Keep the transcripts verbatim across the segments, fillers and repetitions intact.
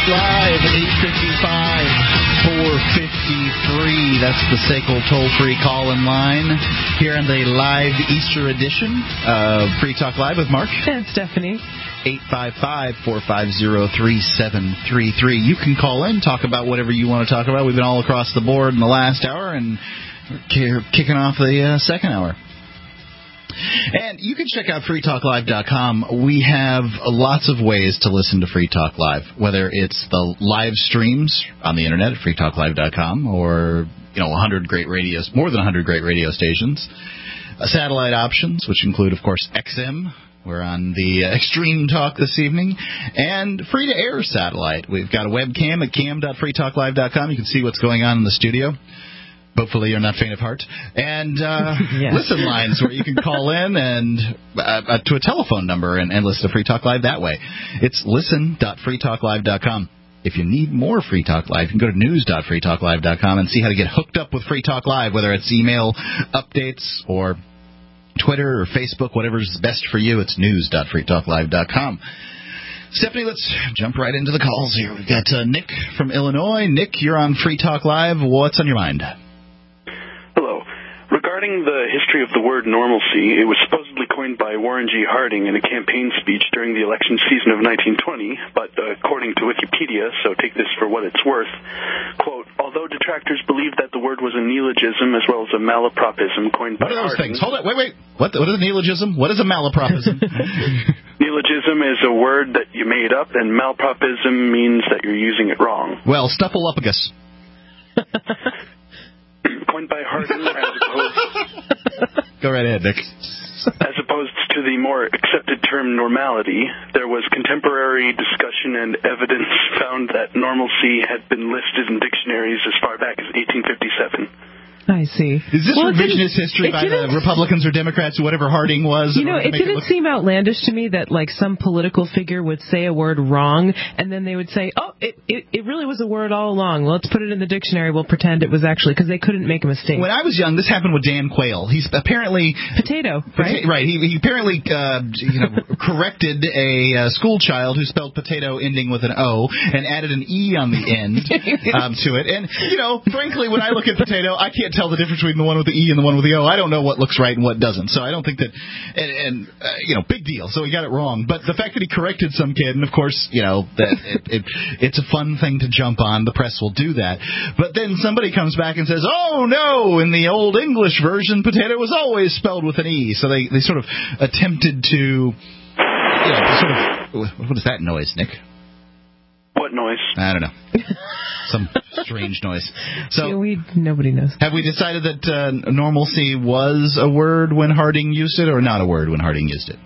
Talk Live, eight five five, four five three. That's the S A C L toll-free call-in line here on the live Easter edition of Free Talk Live with Mark. And Stephanie. eight five five, four five zero, three seven three three. You can call in, talk about whatever you want to talk about. We've been all across the board in the last hour, and we're kicking off the uh, second hour. And you can check out free talk live dot com. We have lots of ways to listen to Free Talk Live, whether it's the live streams on the internet at free talk live dot com or, you know, one hundred great radios, more than one hundred great radio stations, uh, satellite options, which include, of course, X M. We're on the uh, Extreme Talk this evening, and free-to-air satellite. We've got a webcam at cam dot free talk live dot com. You can see what's going on in the studio. Hopefully you're not faint of heart. And uh, yes. Listen lines where you can call in and uh, to a telephone number and, and listen to Free Talk Live that way. It's listen dot free talk live dot com. If you need more Free Talk Live, you can go to news dot free talk live dot com and see how to get hooked up with Free Talk Live, whether it's email updates or Twitter or Facebook, whatever's best for you. It's news dot free talk live dot com. Stephanie, let's jump right into the calls here. We've got uh, Nick from Illinois. Nick, you're on Free Talk Live. What's on your mind? Hello. Regarding the history of the word normalcy, it was supposedly coined by Warren G. Harding in a campaign speech during the election season of nineteen twenty, but uh, according to Wikipedia, so take this for what it's worth, quote, although detractors believe that the word was a neologism as well as a malapropism coined by Harding. What are those things? Hold it. Wait, wait. What, what is a neologism? What is a malapropism? Neologism is a word that you made up, and malapropism means that you're using it wrong. Well, Stuffaluppagus. Coined by Harding as opposed... Go right ahead, Nick. As opposed to the more accepted term normality, there was contemporary discussion and evidence found that normalcy had been listed in dictionaries as far back as eighteen fifty-seven. I see. Is this well, revisionist history by the Republicans or Democrats, whatever Harding was? You know, it didn't it look... seem outlandish to me that, like, some political figure would say a word wrong, and then they would say, oh, it, it, it really was a word all along. Let's put it in the dictionary. We'll pretend it was actually, because they couldn't make a mistake. When I was young, this happened with Dan Quayle. He's apparently... Potato, right? Pota- right. He, he apparently, uh, you know, corrected a uh, school child who spelled potato ending with an O and added an E on the end um, to it. And, you know, frankly, when I look at potato, I can't tell the difference between the one with the E and the one with the O. I don't know what looks right and what doesn't. So I don't think that, and, and uh, you know, big deal. So he got it wrong. But the fact that he corrected some kid, and of course, you know, that it, it, it's a fun thing to jump on. The press will do that. But then somebody comes back and says, oh, no, in the old English version, potato was always spelled with an E. So they, they sort of attempted to, you know, sort of, what is that noise, Nick? What noise? I don't know. Some strange noise. So yeah, we nobody knows. Have we decided that uh, normalcy was a word when Harding used it, or not a word when Harding used it?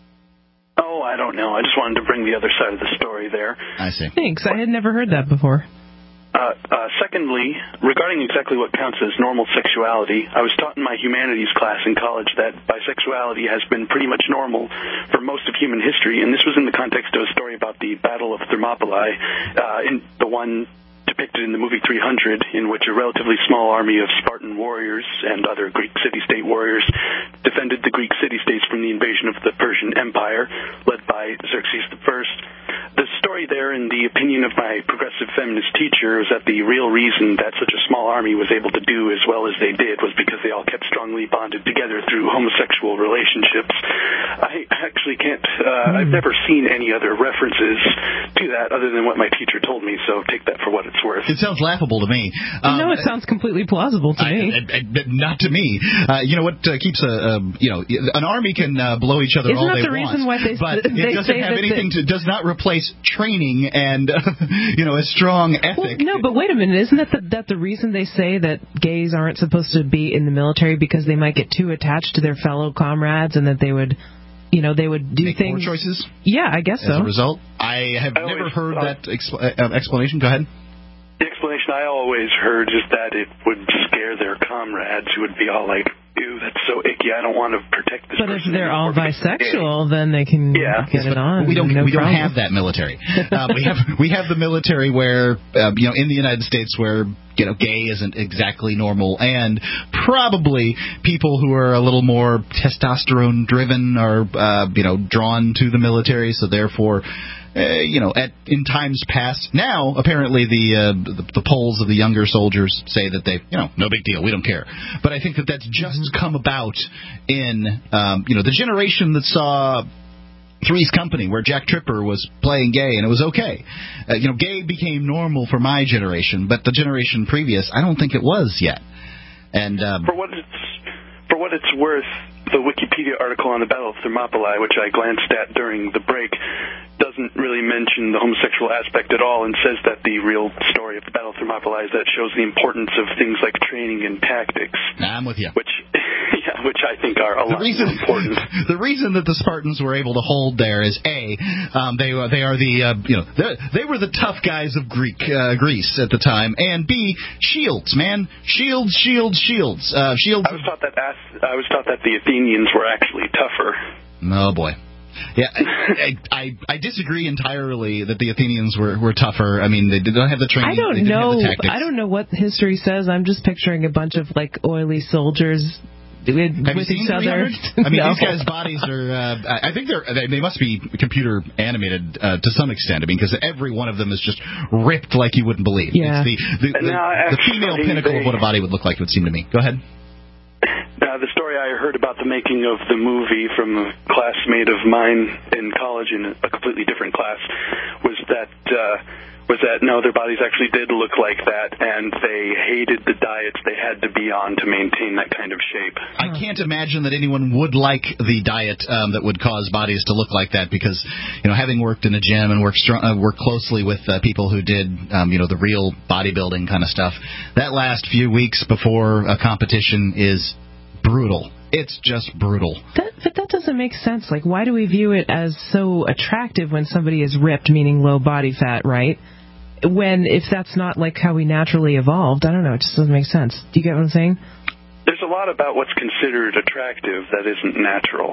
Oh, I don't know. I just wanted to bring the other side of the story there. I see. Thanks. I had never heard that before. Uh, uh, secondly, regarding exactly what counts as normal sexuality, I was taught in my humanities class in college that bisexuality has been pretty much normal for most of human history, and this was in the context of a story about the Battle of Thermopylae, uh, in the one depicted in the movie three hundred, in which a relatively small army of Spartan warriors and other Greek city-state warriors defended the Greek city-states from the invasion of the Persian Empire, led by Xerxes the First. The story there, in the opinion of my progressive feminist teacher, is that the real reason that such a small army was able to do as well as they did was because they all kept strongly bonded together through homosexual relationships. I actually can't, uh, I've never seen any other references to that other than what my teacher told me, so take that for what it's worth. It sounds laughable to me. Um, no, it sounds completely plausible to I, me. I, I, not to me. Uh, you know what uh, keeps a, um, you know, an army can uh, blow each other Isn't all that they the want, reason why they, but they it doesn't say have that anything the, to, does not replace training and, uh, you know, a strong ethic. Well, no, but wait a minute. Isn't that the, that the reason they say that gays aren't supposed to be in the military, because they might get too attached to their fellow comrades and that they would... You know, they would do Make things... more choices? Yeah, I guess As so. As a result? I have I never always, heard uh, that expl- uh, explanation. Go ahead. The explanation I always heard is that it would scare their comrades, who would be all like, ew, that's so icky. I don't want to protect this but person. But if they're all bisexual, gay. then they can yeah. get it on. We don't. No we problem. don't have that military. Uh, we have we have the military where uh, you know in the United States where you know gay isn't exactly normal, and probably people who are a little more testosterone driven are uh, you know drawn to the military, so therefore. Uh, you know, at in times past, now apparently the, uh, the the polls of the younger soldiers say that they, you know, no big deal, we don't care. But I think that that's just mm-hmm. come about in, um, you know, the generation that saw Three's Company, where Jack Tripper was playing gay, and it was okay. Uh, you know, gay became normal for my generation, but the generation previous, I don't think it was yet. And um, for what it's for what it's worth, the Wikipedia article on the Battle of Thermopylae, which I glanced at during the break, doesn't really mention the homosexual aspect at all, and says that the real story of the Battle of Thermopylae is that it shows the importance of things like training and tactics. Nah, I'm with you. Which, yeah, which I think are a the lot reason, more important. The reason that the Spartans were able to hold there is a um, they uh, they are the uh, you know they were the tough guys of Greek uh, Greece at the time, and b shields, man, shields, shields, shields, uh, shields. I was taught that I was taught that the Athenians were actually tougher. Oh boy. Yeah, I, I I disagree entirely that the Athenians were, were tougher. I mean, they did not have the training. I don't they didn't know. Have the tactics. I don't know what history says. I'm just picturing a bunch of like oily soldiers with, with each other. I mean, no. these guys' bodies are. Uh, I think they're. They, they must be computer animated uh, to some extent. I mean, because every one of them is just ripped like you wouldn't believe. Yeah. It's the the, the, now, the female pinnacle they, of what a body would look like. It would seem to me. Go ahead. Uh, the story I heard about the making of the movie from a classmate of mine in college in a completely different class was that uh, was that no, their bodies actually did look like that, and they hated the diets they had to be on to maintain that kind of shape. I can't imagine that anyone would like the diet um, that would cause bodies to look like that, because you know, having worked in a gym and worked strong, uh, worked closely with uh, people who did um, you know the real bodybuilding kind of stuff, that last few weeks before a competition is brutal. It's just brutal. That, but that doesn't make sense. Like, why do we view it as so attractive when somebody is ripped, meaning low body fat, right? When, if that's not like how we naturally evolved, I don't know, it just doesn't make sense. Do you get what I'm saying? There's a lot about what's considered attractive that isn't natural.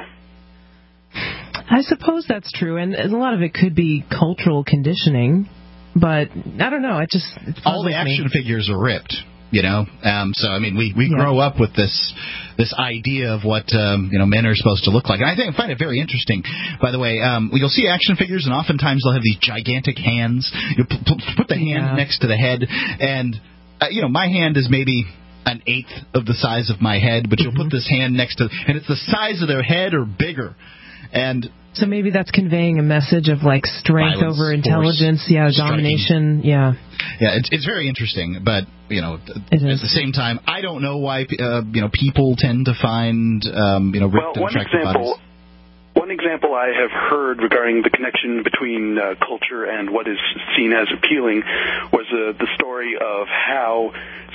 I suppose that's true, and a lot of it could be cultural conditioning, but I don't know, it just... It all the action me. figures are ripped. You know, um, so I mean, we, we yeah. grow up with this this idea of what um, you know men are supposed to look like, and I think I find it very interesting. By the way, um, you'll see action figures, and oftentimes they'll have these gigantic hands. You p- p- put the hand yeah. next to the head, and uh, you know, my hand is maybe an eighth of the size of my head, but you'll mm-hmm. put this hand next to, and it's the size of their head or bigger, and. So maybe that's conveying a message of like strength Violence, over intelligence, force, yeah, striking. domination, yeah. Yeah, it's it's very interesting, but you know, it at is. the same time, I don't know why uh, you know people tend to find um, you know ripped well, and one attractive example, bodies. One example I have heard regarding the connection between uh, culture and what is seen as appealing was uh, the story of how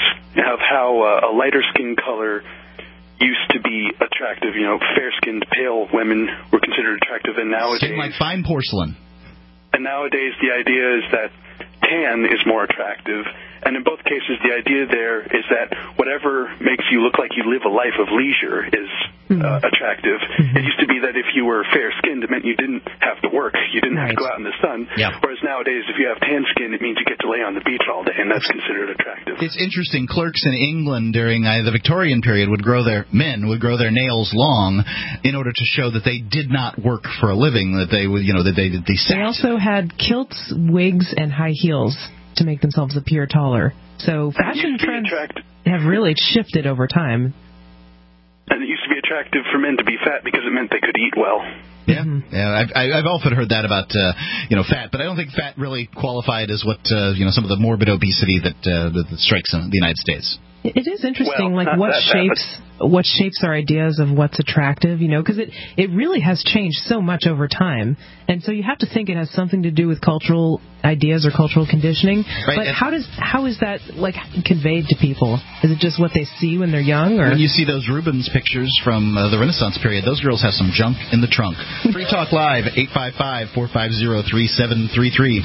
of how uh, a lighter skin color used to be attractive. You know, fair-skinned, pale women were considered attractive, and nowadays, Skin like fine porcelain. And nowadays, the idea is that tan is more attractive. And in both cases, the idea there is that whatever makes you look like you live a life of leisure is uh, attractive. Mm-hmm. It used to be that if you were fair-skinned, it meant you didn't have to work. You didn't right. have to go out in the sun. Yeah. Whereas nowadays, if you have tan skin, it means you get to lay on the beach all day, and that's considered attractive. It's interesting. Clerks in England during uh, the Victorian period would grow their men would grow their nails long in order to show that they did not work for a living. That they would, you know, that they they sat. They also had kilts, wigs, and high heels to make themselves appear taller. So fashion trends have really shifted over time. And it used to be attractive for men to be fat because it meant they could eat well. Yeah, mm-hmm. yeah. I've, I've often heard that about uh, you know fat, but I don't think fat really qualified as what uh, you know some of the morbid obesity that uh, that, that strikes in the United States. It is interesting, well, like what that, shapes that, what shapes our ideas of what's attractive, you know, because it it really has changed so much over time, and so you have to think it has something to do with cultural ideas or cultural conditioning. Right, but how does how is that like conveyed to people? Is it just what they see when they're young, or when you see those Rubens pictures from uh, the Renaissance period? Those girls have some junk in the trunk. Free Talk Live, eight five five, four five zero, three seven three three.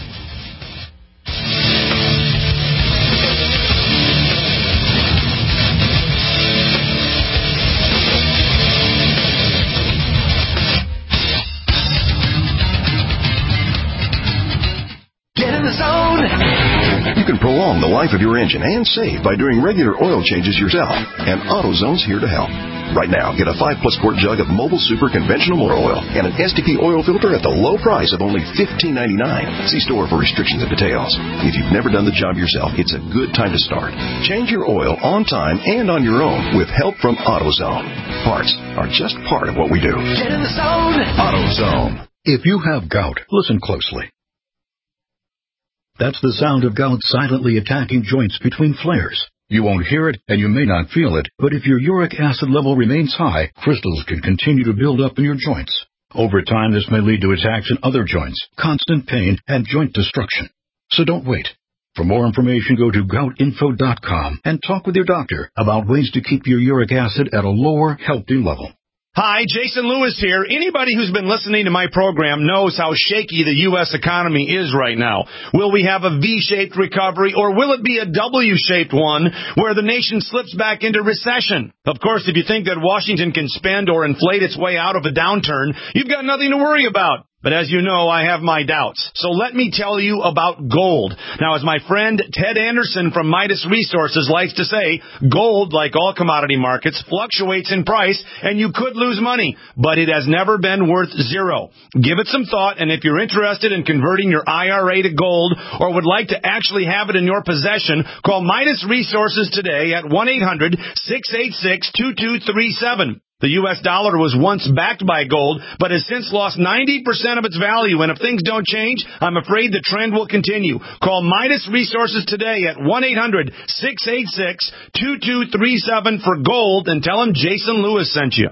prolong the life of your engine and save by doing regular oil changes yourself. And AutoZone's here to help. Right now, get a five plus quart jug of Mobile Super conventional motor oil and an S T P oil filter at the low price of only fifteen ninety-nine. See store for restrictions and details. If you've never done the job yourself, it's a good time to start. Change your oil on time and on your own with help from AutoZone. Parts are just part of what we do. Get in the zone. AutoZone. If you have gout, listen closely. That's the sound of gout silently attacking joints between flares. You won't hear it, and you may not feel it, but if your uric acid level remains high, crystals can continue to build up in your joints. Over time, this may lead to attacks in other joints, constant pain, and joint destruction. So don't wait. For more information, go to gout info dot com and talk with your doctor about ways to keep your uric acid at a lower, healthy level. Hi, Jason Lewis here. Anybody who's been listening to my program knows how shaky the U S economy is right now. Will we have a V-shaped recovery, or will it be a W-shaped one where the nation slips back into recession? Of course, if you think that Washington can spend or inflate its way out of a downturn, you've got nothing to worry about. But as you know, I have my doubts. So let me tell you about gold. Now, as my friend Ted Anderson from Midas Resources likes to say, gold, like all commodity markets, fluctuates in price, and you could lose money. But it has never been worth zero. Give it some thought, and if you're interested in converting your I R A to gold or would like to actually have it in your possession, call Midas Resources today at one eight hundred six eight six two two three seven. The U S dollar was once backed by gold, but has since lost ninety percent of its value, and if things don't change, I'm afraid the trend will continue. Call Midas Resources today at one eight hundred six eight six two two three seven for gold and tell them Jason Lewis sent you.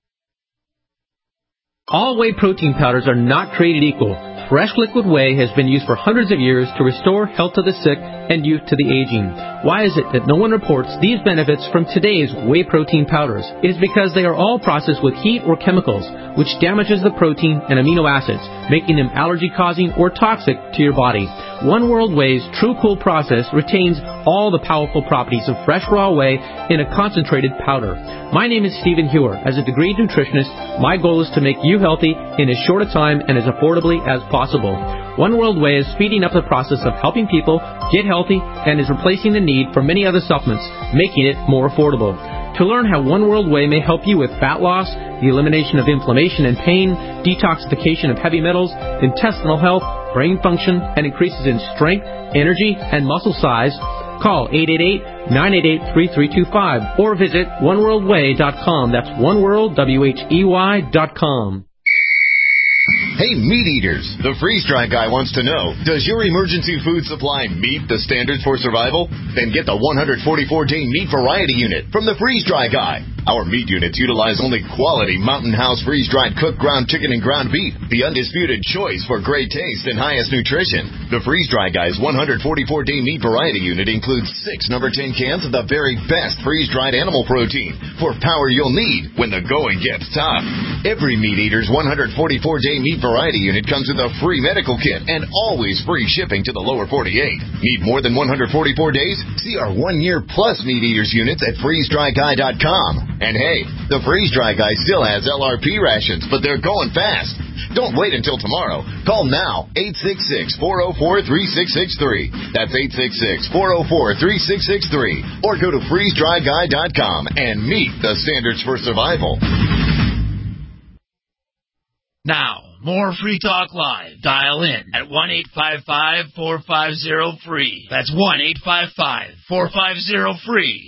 All whey protein powders are not created equal. Fresh liquid whey has been used for hundreds of years to restore health to the sick and youth to the aging. Why is it that no one reports these benefits from today's whey protein powders? It is because they are all processed with heat or chemicals, which damages the protein and amino acids, making them allergy-causing or toxic to your body. One World Whey's True Cool process retains all the powerful properties of fresh raw whey in a concentrated powder. My name is Stephen Hewer. As a degreed nutritionist, my goal is to make you healthy in as short a time and as affordably as possible. One World Whey is speeding up the process of helping people get healthy and is replacing the need for many other supplements, making it more affordable. To learn how One World Whey may help you with fat loss, the elimination of inflammation and pain, detoxification of heavy metals, intestinal health, brain function, and increases in strength, energy, and muscle size, call eight eight eight, nine eight eight, three three two five or visit one world whey dot com. That's oneworld, W H E Y dot com. Hey, meat eaters, the freeze-dry guy wants to know, does your emergency food supply meet the standards for survival? Then get the one forty-four day meat variety unit from the freeze-dry guy. Our meat units utilize only quality Mountain House freeze-dried cooked ground chicken and ground beef, the undisputed choice for great taste and highest nutrition. The freeze-dry guy's one forty-four day meat variety unit includes six number ten cans of the very best freeze-dried animal protein for power you'll need when the going gets tough. Every meat eater's one forty-four day meat variety unit comes with a free medical kit and always free shipping to the lower forty-eight. Need more than one forty-four days? See our one-year plus meat eaters units at freeze dry guy dot com. And hey, the Freeze Dry Guy still has L R P rations, but they're going fast. Don't wait until tomorrow. Call now, eight six six, four oh four, three six six three. That's eight six six, four oh four, three six six three. Or go to freeze dry guy dot com and meet the standards for survival. Now, more Free Talk Live. Dial in at one eight five five, four five zero, free. That's one eight five five, four five zero, free.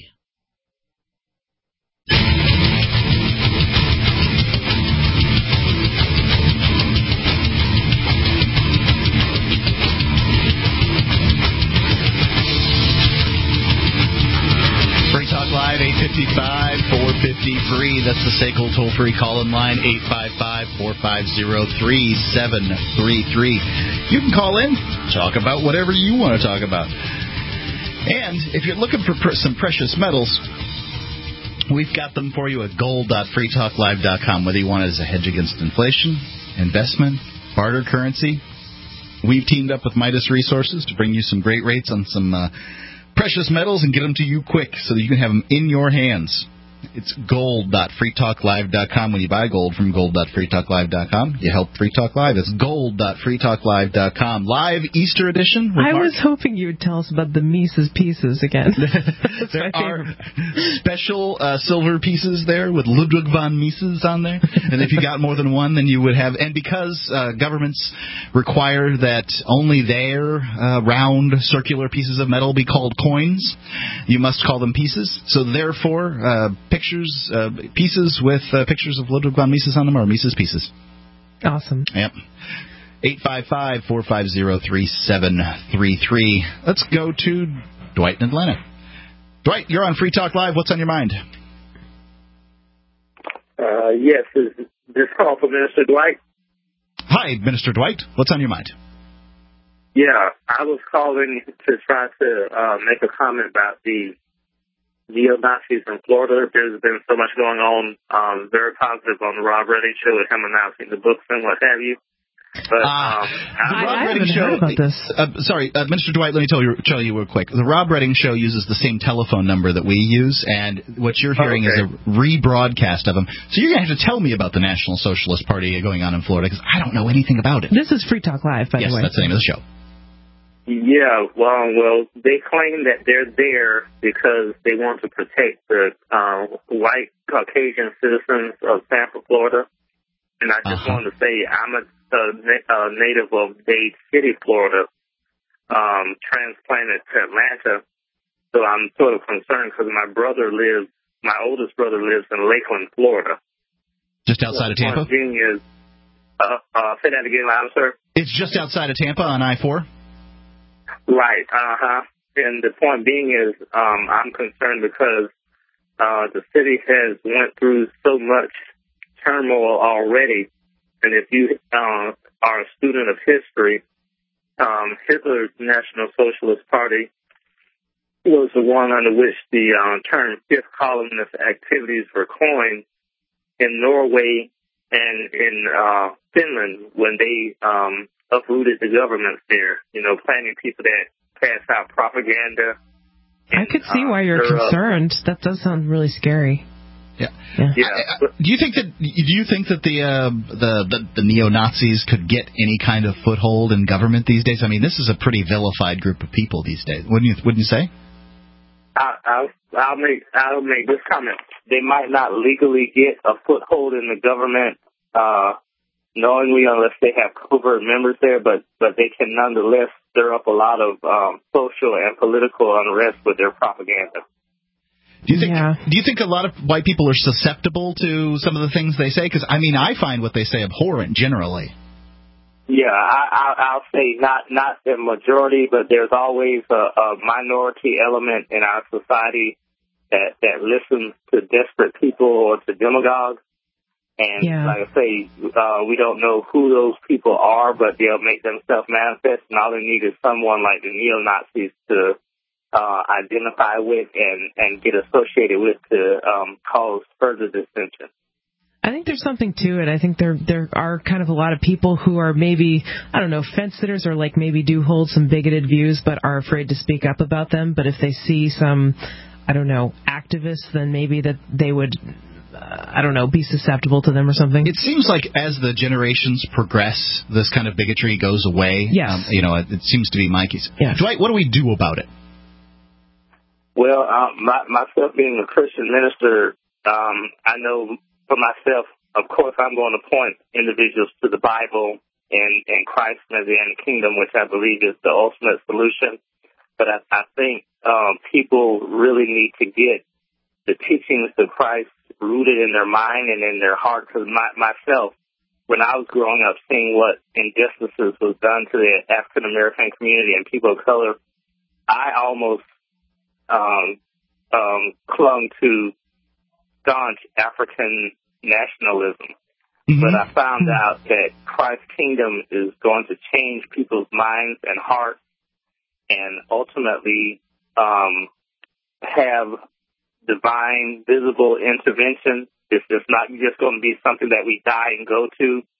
Free Talk Live, eight five five, four five zero, free. That's the S A C L toll-free call-in line, eight five five, four five zero, three seven three three. You can call in, talk about whatever you want to talk about. And if you're looking for pr- some precious metals, we've got them for you at gold dot free talk live dot com. Whether you want it as a hedge against inflation, investment, barter currency, we've teamed up with Midas Resources to bring you some great rates on some uh, precious metals and get them to you quick so that you can have them in your hands. It's gold dot free talk live dot com. When you buy gold from gold dot free talk live dot com, you help Free Talk Live. It's gold dot free talk live dot com. Live Easter edition. I Mark. was hoping you would tell us about the Mises pieces again. There are special uh, silver pieces there with Ludwig von Mises on there. And if you got more than one, then you would have. And because uh, governments require that only their uh, round, circular pieces of metal be called coins, you must call them pieces. So therefore, uh, pictures, uh, pieces with uh, pictures of Ludwig von Mises on them are Mises pieces. Awesome. Yep. eight five five, four five zero, three seven three three. Let's go to Dwight in Atlanta. Dwight, you're on Free Talk Live. What's on your mind? Uh, yes, is this call for Minister Dwight? Hi, Minister Dwight. What's on your mind? Yeah, I was calling to try to uh, make a comment about the neo-Nazis in Florida. There's been so much going on, um, very positive on the Rob Redding show with him announcing the books and what have you. But um, uh, the I, Rob I Redding haven't show, heard about this. Uh, sorry, uh, Minister Dwight, let me tell you, tell you real quick. The Rob Redding show uses the same telephone number that we use, and what you're hearing okay. is a rebroadcast of them. So you're going to have to tell me about the National Socialist Party going on in Florida, because I don't know anything about it. This is Free Talk Live, by yes, the way. Yes, that's the name of the show. Yeah, well, well, they claim that they're there because they want to protect the uh, white Caucasian citizens of Tampa, Florida. And I just uh-huh. wanted to say I'm a, a, a native of Dade City, Florida, um, transplanted to Atlanta. So I'm sort of concerned because my brother lives, my oldest brother lives in Lakeland, Florida. Just outside of Tampa? Being is, uh, uh, say that again, louder, sir. It's just outside of Tampa on I four? Right, uh-huh. And the point being is um, I'm concerned because uh, the city has went through so much turmoil already. And if you uh, are a student of history, um, Hitler's National Socialist Party was the one under which the uh, term fifth columnist activities were coined in Norway and in uh, Finland when they um, uprooted the governments there, you know, planting people that pass out propaganda. And, I could see uh, why you're concerned. Up. That does sound really scary. Yeah. yeah. yeah. I, I, do you think that do you think that the, uh, the the the neo-Nazis could get any kind of foothold in government these days? I mean, this is a pretty vilified group of people these days. Wouldn't you wouldn't you say? I, I'll, I'll make I'll make this comment. They might not legally get a foothold in the government uh, knowingly unless they have covert members there, but, but they can nonetheless stir up a lot of um, social and political unrest with their propaganda. Do you think? Yeah. Do you think a lot of white people are susceptible to some of the things they say? Because I mean, I find what they say abhorrent generally. Yeah, I, I, I'll say not not the majority, but there's always a, a minority element in our society that that listens to desperate people or to demagogues. And yeah. like I say, uh, we don't know who those people are, but they'll make themselves manifest, and all they need is someone like the neo-Nazis to uh, identify with and, and get associated with to um, cause further dissension. I think there's something to it. I think there there are kind of a lot of people who are maybe, I don't know, fence-sitters or like maybe do hold some bigoted views but are afraid to speak up about them. But if they see some, I don't know, activists, then maybe that they would, uh, I don't know, be susceptible to them or something. It seems like as the generations progress, this kind of bigotry goes away. Yes. Um, you know, it, it seems to be Mikey's. Yes. Dwight, what do we do about it? Well, um, my, myself being a Christian minister, um, I know for myself, of course, I'm going to point individuals to the Bible and, and Christ's Messianic kingdom, which I believe is the ultimate solution. But I, I think um, people really need to get the teachings of Christ rooted in their mind and in their heart. Because my, myself, when I was growing up, seeing what injustices was done to the African American community and people of color, I almost um, um, clung to staunch African nationalism. Mm-hmm. But I found out that Christ's kingdom is going to change people's minds and hearts and ultimately um, have divine, visible intervention. It's just not just going to be something that we die and go to.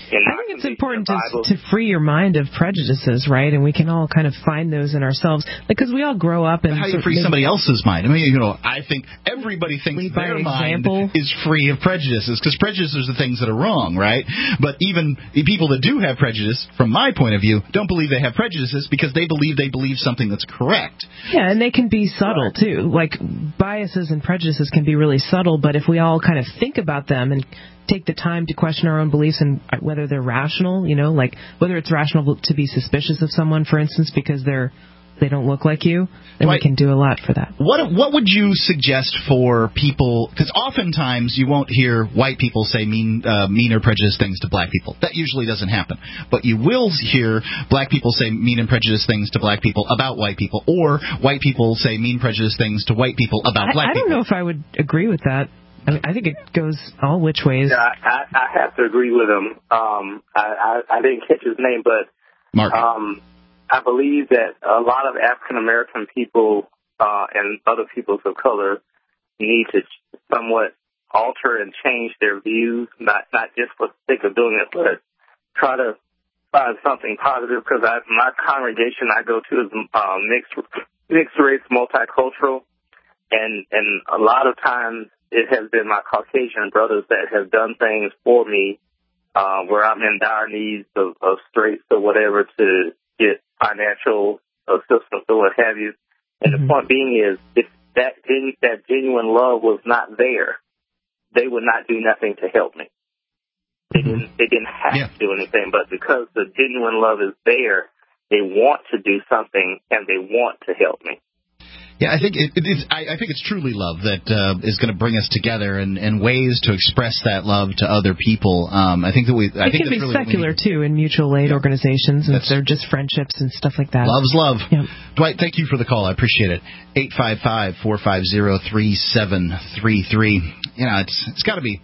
In I think it's important to, to free your mind of prejudices, right? And we can all kind of find those in ourselves, because we all grow up and. But how do you free somebody else's mind? I mean, you know, I think everybody thinks their mind is free of prejudices, because prejudices are things that are wrong, right? But even people that do have prejudice, from my point of view, don't believe they have prejudices because they believe they believe something that's correct. Yeah, and they can be subtle too. Like biases and prejudices can be really subtle, but if we all kind of think about them and take the time to question our own beliefs and whether they're rational, you know, like whether it's rational to be suspicious of someone, for instance, because they're they don't look like you, then right. we can do a lot for that. What what would you suggest for people? Because oftentimes you won't hear white people say mean, uh, mean or prejudiced things to black people. That usually doesn't happen. But you will hear black people say mean and prejudiced things to black people about white people, or white people say mean, prejudiced things to white people about I, black I people. I don't know if I would agree with that. I, mean, I think it goes all which ways. Yeah, I, I have to agree with him. Um, I, I, I didn't catch his name, but Mark. Um, I believe that a lot of African American people uh, and other peoples of color need to somewhat alter and change their views, not not just for the sake of doing it, but try to find something positive. Because I, my congregation I go to is uh, mixed mixed race, multicultural, and and a lot of times it has been my Caucasian brothers that have done things for me uh, where I'm in dire needs of, of straits or whatever to get financial assistance or what have you. And mm-hmm. the point being is, if that genu- that genuine love was not there, they would not do nothing to help me. They mm-hmm. didn't. They didn't have yeah. to do anything, but because the genuine love is there, they want to do something and they want to help me. Yeah, I think it, it is. I, I think it's truly love that uh, is going to bring us together, and, and ways to express that love to other people. Um, I think that we. I it think can be really secular too in mutual aid yeah. organizations, and that's, they're just friendships and stuff like that. Love's love. Yeah. Dwight, thank you for the call. I appreciate it. Eight five five four five zero three seven three three. You know, it's it's got to be.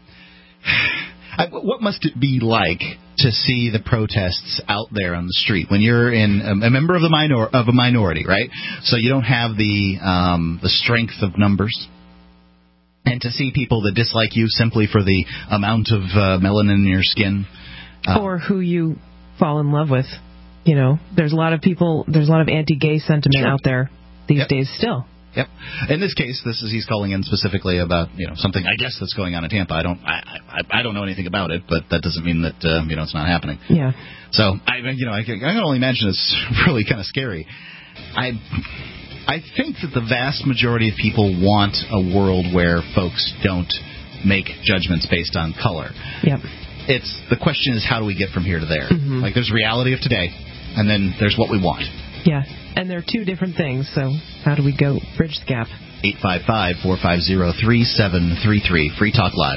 I, what must it be like to see the protests out there on the street when you're in a, a member of the minor of a minority, right? So you don't have the um, the strength of numbers, and to see people that dislike you simply for the amount of uh, melanin in your skin, uh, or who you fall in love with. You know, there's a lot of people. There's a lot of anti-gay sentiment sure. out there these yep. days still. Yep. In this case, this is he's calling in specifically about you know something I guess that's going on in Tampa. I don't I I, I don't know anything about it, but that doesn't mean that uh, you know it's not happening. Yeah. So I you know I can, I can only imagine it's really kind of scary. I I think that the vast majority of people want a world where folks don't make judgments based on color. Yep. It's the question is how do we get from here to there? Mm-hmm. Like there's reality of today, and then there's what we want. Yeah. And they're two different things, so how do we go bridge the gap? eight five five four five zero three seven three three. Free Talk Live.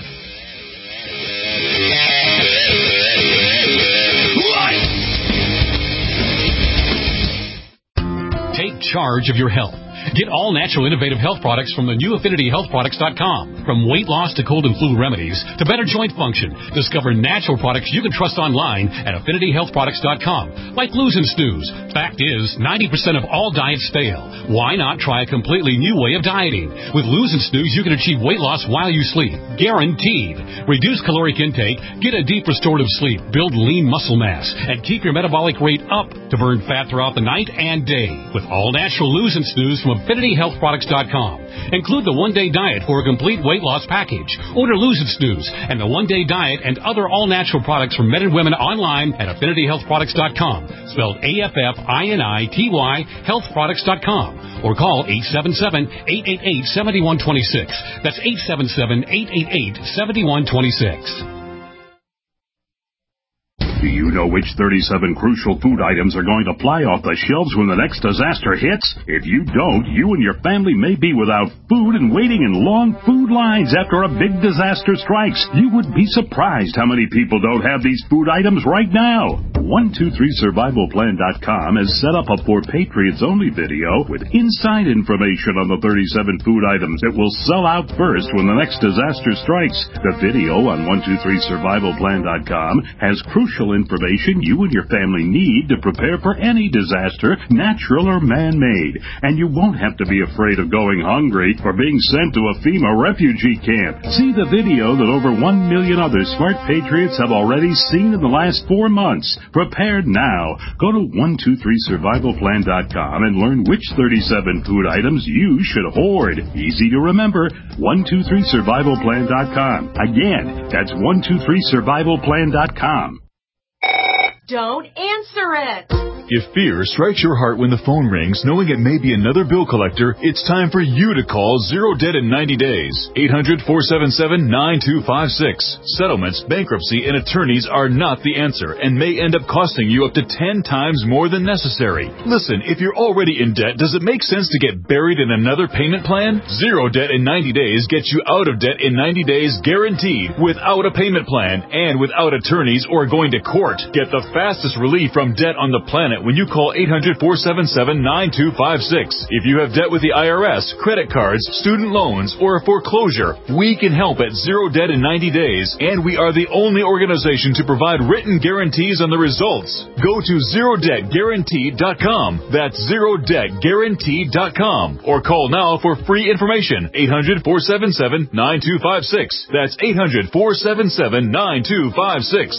Take charge of your health. Get all natural innovative health products from the new affinity health products dot com. From weight loss to cold and flu remedies to better joint function, discover natural products you can trust online at affinity health products dot com. Like Lose and Snooze. Fact is, ninety percent of all diets fail. Why not try a completely new way of dieting? With Lose and Snooze, you can achieve weight loss while you sleep. Guaranteed. Reduce caloric intake, get a deep restorative sleep, build lean muscle mass, and keep your metabolic rate up to burn fat throughout the night and day. With all natural Lose and Snooze from affinity health products dot com. Include the one-day diet for a complete weight loss package. Order Lose and Snooze and the one-day diet and other all-natural products for men and women online at affinity health products dot com. Spelled A F F I N I T Y health products dot com. Or call eight seven seven, eight eight eight, seven one two six. That's eight seven seven, eight eight eight, seven one two six. Do you know which thirty-seven crucial food items are going to fly off the shelves when the next disaster hits? If you don't, you and your family may be without food and waiting in long food lines after a big disaster strikes. You would be surprised how many people don't have these food items right now. one two three survival plan dot com has set up a For Patriots Only video with inside information on the thirty-seven food items that will sell out first when the next disaster strikes. The video on one two three survival plan dot com has crucial information you and your family need to prepare for any disaster, natural or man-made. And you won't have to be afraid of going hungry or being sent to a FEMA refugee camp. See the video that over one million other smart patriots have already seen in the last four months. Prepared now. Go to one two three survival plan dot com and learn which thirty-seven food items you should hoard. Easy to remember. one two three survival plan dot com. Again, that's one two three survival plan dot com. Don't answer it. If fear strikes your heart when the phone rings, knowing it may be another bill collector, it's time for you to call Zero Debt in ninety days. eight hundred, four seven seven, nine two five six. Settlements, bankruptcy, and attorneys are not the answer and may end up costing you up to ten times more than necessary. Listen, if you're already in debt, does it make sense to get buried in another payment plan? Zero Debt in ninety days gets you out of debt in ninety days guaranteed, without a payment plan and without attorneys or going to court. Get the fastest relief from debt on the planet when you call eight hundred, four seven seven, nine two five six. If you have debt with the I R S, credit cards, student loans, or a foreclosure, we can help at Zero Debt in ninety days, and we are the only organization to provide written guarantees on the results. Go to zero debt guaranteed dot com. That's zero debt guaranteed dot com. Or call now for free information. eight hundred, four seven seven, nine two five six. That's eight hundred, four seven seven, nine two five six.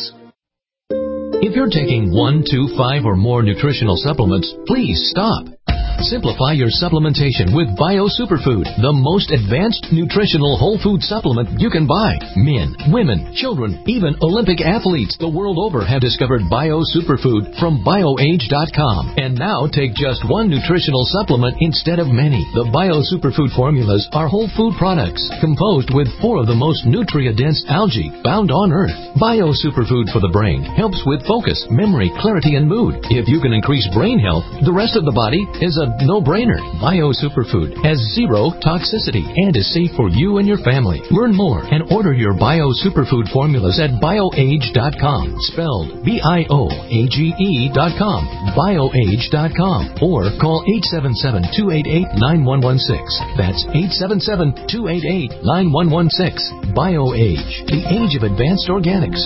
If you're taking one, two, five, or more nutritional supplements, please stop. Simplify your supplementation with Bio Superfood, the most advanced nutritional whole food supplement you can buy. Men, women, children, even Olympic athletes the world over have discovered Bio Superfood from bio age dot com. And now take just one nutritional supplement instead of many. The Bio Superfood formulas are whole food products composed with four of the most nutrient-dense algae found on Earth. Bio Superfood for the brain helps with focus, memory, clarity, and mood. If you can increase brain health, the rest of the body is a no-brainer. Bio Superfood has zero toxicity and is safe for you and your family. Learn more and order your Bio Superfood formulas at bio age dot com, spelled B I O A G E dot com, bio age dot com, or call eight seven seven, two eight eight, nine one one six. That's eight seven seven, two eight eight, nine one one six. BioAge, the age of advanced organics.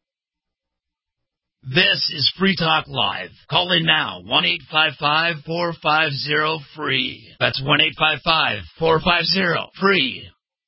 This is Free Talk Live. Call in now, one eight five five, four five zero, free. That's one eight five five, four five zero, free.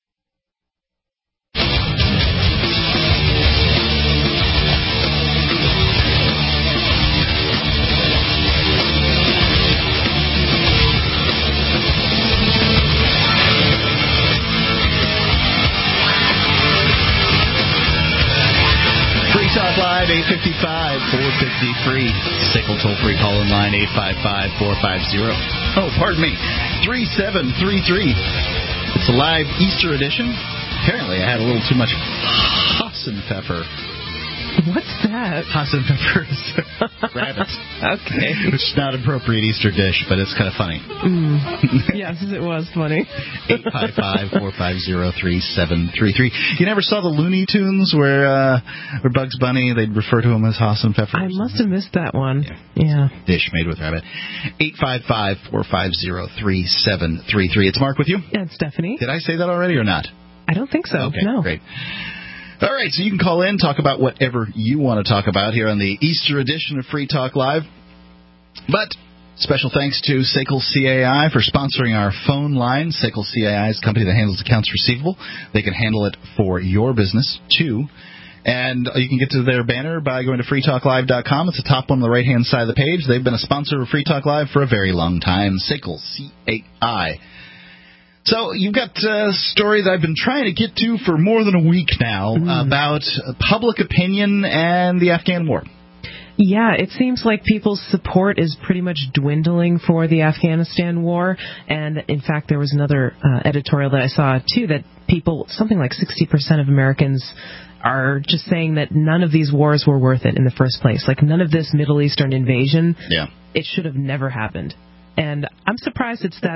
Talk Live, eight five five, four five zero, free. S I C L toll-free call-in line, eight five five, four five zero. Oh, pardon me, three seven three three. It's a live Easter edition. Apparently, I had a little too much Hassan pepper. What's that? Hassan pepper is rabbit. Okay. Which is not an appropriate Easter dish, but it's kind of funny. Mm. Yes, it was funny. eight five five, four five zero, three seven three three. You never saw the Looney Tunes where, uh, where Bugs Bunny, they'd refer to him as Hassan pepper? I must have missed that one. Yeah. yeah. Dish made with rabbit. eight five five, four five zero, three seven three three. It's Mark with you. Yeah, it's Stephanie. Did I say that already or not? I don't think so. Okay, no. Great. All right, so you can call in, talk about whatever you want to talk about here on the Easter edition of Free Talk Live. But special thanks to S A C L C A I for sponsoring our phone line. S A C L C A I is a company that handles accounts receivable. They can handle it for your business, too. And you can get to their banner by going to free talk live dot com. It's the top one on the right-hand side of the page. They've been a sponsor of Free Talk Live for a very long time. S A C L C A I. So you've got a story that I've been trying to get to for more than a week now mm. about public opinion and the Afghan war. Yeah, it seems like people's support is pretty much dwindling for the Afghanistan war. And, in fact, there was another uh, editorial that I saw, too, that people, something like sixty percent of Americans are just saying that none of these wars were worth it in the first place. Like, none of this Middle Eastern invasion, yeah. it should have never happened. And I'm surprised it's that